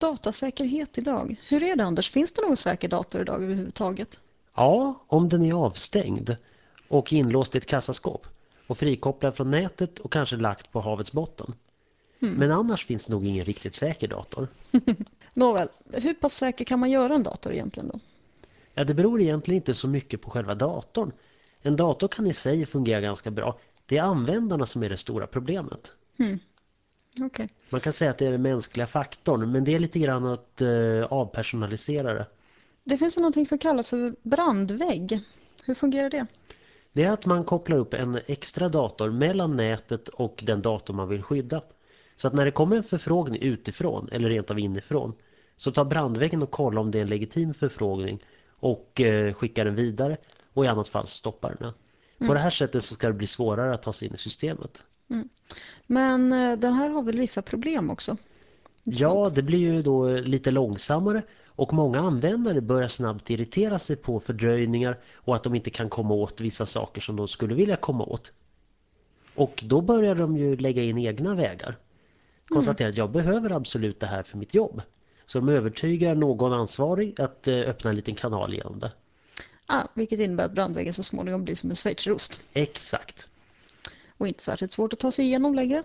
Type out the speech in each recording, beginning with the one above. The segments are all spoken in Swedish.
Datasäkerhet idag. Hur är det, Anders? Finns det någon säker dator idag överhuvudtaget? Ja, om den är avstängd och inlåst i ett kassaskåp och frikopplad från nätet och kanske lagt på havets botten. Hmm. Men annars finns det nog ingen riktigt säker dator. Nåväl, hur pass säker kan man göra en dator egentligen då? Ja, det beror egentligen inte så mycket på själva datorn. En dator kan i sig fungera ganska bra. Det är användarna som är det stora problemet. Hmm. Okej. Man kan säga att det är den mänskliga faktorn, men det är lite grann att avpersonalisera det. Det finns ju någonting som kallas för brandvägg. Hur fungerar det? Det är att man kopplar upp en extra dator mellan nätet och den dator man vill skydda. Så att när det kommer en förfrågning utifrån eller rent av inifrån så tar brandväggen och kollar om det är en legitim förfrågning och skickar den vidare och i annat fall stoppar den den. På Mm. det här sättet så ska det bli svårare att ta sig in i systemet. Mm. Men den här har väl vissa problem också? Inte Ja, sant? det blir ju då lite långsammare och många användare börjar snabbt irritera sig på fördröjningar och att de inte kan komma åt vissa saker som de skulle vilja komma åt. Och då börjar de ju lägga in egna vägar. Mm. Konstatera att jag behöver absolut det här för mitt jobb. Så de övertygar någon ansvarig att öppna en liten kanal genom det. Vilket innebär att brandväggen så småningom blir som en schweizerost. Exakt. Och inte särskilt svårt att ta sig igenom längre.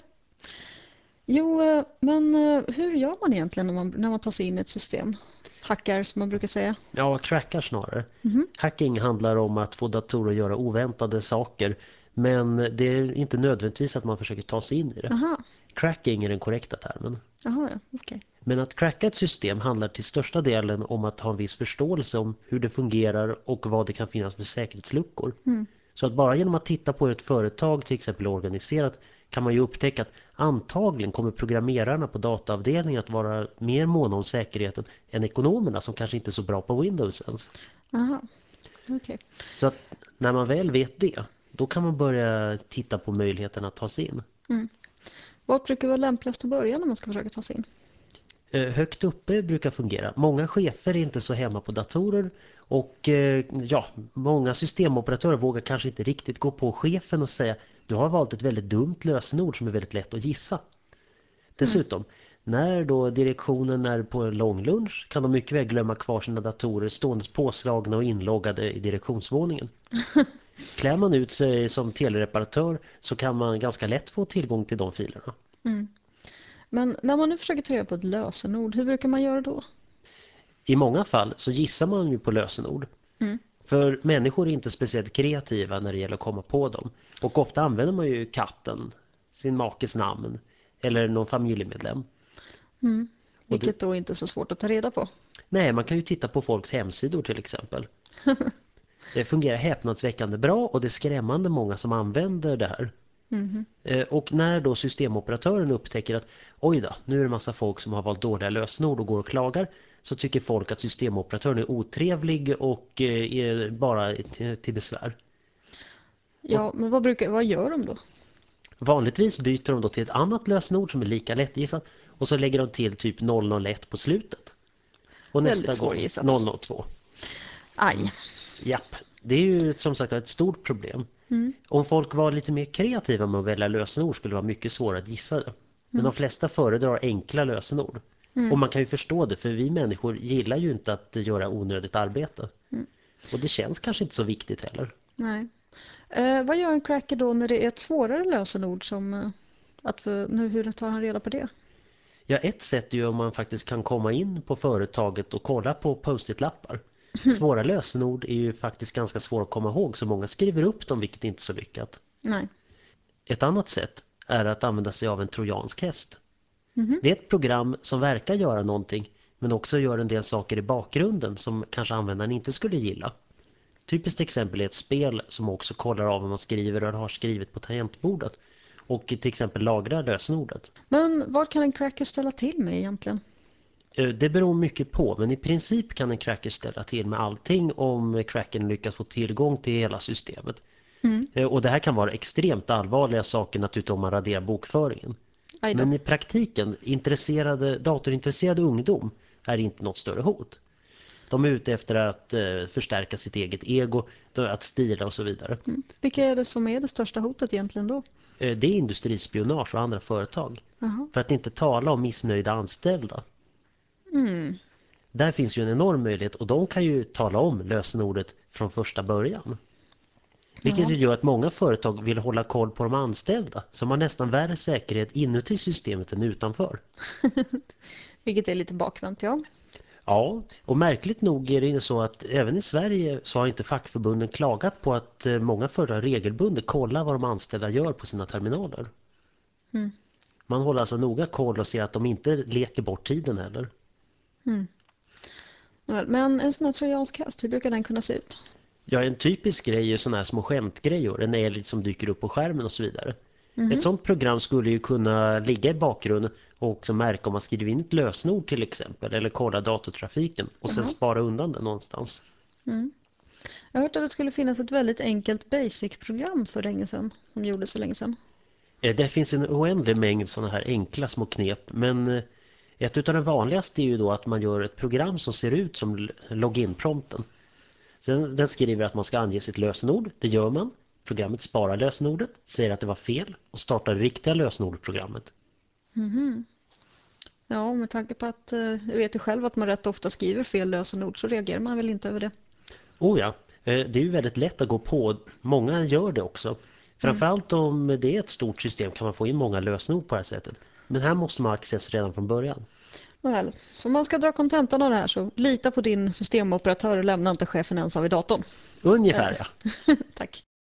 Jo, men hur gör man egentligen när man tar sig in i ett system? Hackar, som man brukar säga. Ja, crackar snarare. Mhm. Hacking handlar om att få datorer att göra oväntade saker. Men det är inte nödvändigtvis att man försöker ta sig in i det. Aha, Cracking är den korrekta termen. aha, ja, okej. Men att cracka ett system handlar till största delen om att ha en viss förståelse om hur det fungerar och vad det kan finnas för säkerhetsluckor. Mm. Så att bara genom att titta på hur ett företag till exempel är organiserat kan man ju upptäcka att antagligen kommer programmerarna på dataavdelningen att vara mer måna om säkerheten än ekonomerna som kanske inte är så bra på Windows ens. Aha, okej. Så att när man väl vet det, då kan man börja titta på möjligheten att ta sig in. Mm. Vad brukar vara lämpligast att börja när man ska försöka ta sig in? Högt uppe brukar fungera. Många chefer är inte så hemma på datorer och många systemoperatörer vågar kanske inte riktigt gå på chefen och säga du har valt ett väldigt dumt lösenord som är väldigt lätt att gissa. Mm. Dessutom, när då direktionen är på en lång lunch kan de mycket väl glömma kvar sina datorer stående påslagna och inloggade i direktionsvåningen. Klär man ut sig som telereparatör så kan man ganska lätt få tillgång till de filerna. Mm. Men när man nu försöker ta reda på ett lösenord, hur brukar man göra då? I många fall så gissar man ju på lösenord. Mm. För människor är inte speciellt kreativa när det gäller att komma på dem. Och ofta använder man ju katten, sin makes namn eller någon familjemedlem. Mm. Och det, Vilket då inte är så svårt att ta reda på. nej, man kan ju titta på folks hemsidor till exempel. Det fungerar häpnadsväckande bra och det är skrämmande många som använder det här. Mhm. Och när då systemoperatören upptäcker att oj då, nu är det massa folk som har valt dåliga lösenord och går och klagar, så tycker folk att systemoperatören är otrevlig och är bara till besvär. Och Ja, men vad gör de då? vanligtvis byter de då till ett annat lösenord som är lika lättgissat och så lägger de till typ 001 på slutet. Och Väldigt nästa gång svårgissat. 002. Aj. Japp, det är ju som sagt ett stort problem. Mm. Om folk var lite mer kreativa med att välja lösenord skulle det vara mycket svårare att gissa det. Men Mm. de flesta föredrar enkla lösenord. Och Mm. man kan ju förstå det, för vi människor gillar ju inte att göra onödigt arbete. Mm. Och det känns kanske inte så viktigt heller. Nej. Vad gör en cracker då när det är ett svårare lösenord som hur tar han reda på det? Ja, ett sätt är ju om man faktiskt kan komma in på företaget och kolla på post-it-lappar. Svåra lösenord är ju faktiskt ganska svåra att komma ihåg så många skriver upp dem, vilket inte är så lyckat. Nej. Ett annat sätt är att använda sig av en trojansk häst. Mhm. Det är ett program som verkar göra någonting men också gör en del saker i bakgrunden som kanske användaren inte skulle gilla. Typiskt exempel är ett spel som också kollar av vad man skriver eller har skrivit på tangentbordet och till exempel lagrar lösenordet. Men vad kan en cracker ställa till med egentligen? Det beror mycket på, men i princip kan en cracker ställa till med allting om crackern lyckas få tillgång till hela systemet. Mm. Och det här kan vara extremt allvarliga saker naturligtvis om man raderar bokföringen. Aj då. Men i praktiken, datorintresserade ungdom är inte något större hot. De är ute efter att förstärka sitt eget ego, att stila och så vidare. Mm. Vilka är det som är det största hotet egentligen då? Det är industrispionage och andra företag. Jaha. För att inte tala om missnöjda anställda. Där finns ju en enorm möjlighet och de kan ju tala om lösenordet från första början. Vilket Ja, gör att många företag vill hålla koll på de anställda som har nästan värre säkerhet inuti systemet än utanför. vilket är lite bakvänt, ja. Ja, och märkligt nog är det så att även i Sverige så har inte fackförbunden klagat på att många företag regelbundet kollar vad de anställda gör på sina terminaler. Mm. Man håller alltså noga koll och ser att de inte leker bort tiden heller. Mm. Men en sån här trojansk häst, hur brukar den kunna se ut? Ja, en typisk grej är sådana här små skämtgrejor, en älg som dyker upp på skärmen och så vidare. Ett Mhm. sådant program skulle ju kunna ligga i bakgrunden och också märka om man skriver in ett lösenord till exempel eller kolla datortrafiken och sen Jaha. spara undan det någonstans. Mm. Jag har hört att det skulle finnas ett väldigt enkelt basic-program för länge sedan, som gjordes för länge sedan. Det finns en oändlig mängd sådana här enkla små knep, men ett utav de vanligaste är ju då att man gör ett program som ser ut som login-prompten. Den skriver att man ska ange sitt lösenord, det gör man. Programmet sparar lösenordet, säger att det var fel och startar det riktiga lösenordprogrammet. Mhm. Ja, med tanke på att jag vet ju själv att man rätt ofta skriver fel lösenord så reagerar man väl inte över det. Oh ja, det är ju väldigt lätt att gå på. Många gör det också. Mm. Framförallt om det är ett stort system kan man få in många lösenord på det här sättet. Men här måste man ha access redan från början. Väl, så om man ska dra kontentan av det här så lita på din systemoperatör och lämna inte chefen ensam vid datorn. Ungefär ja. Tack.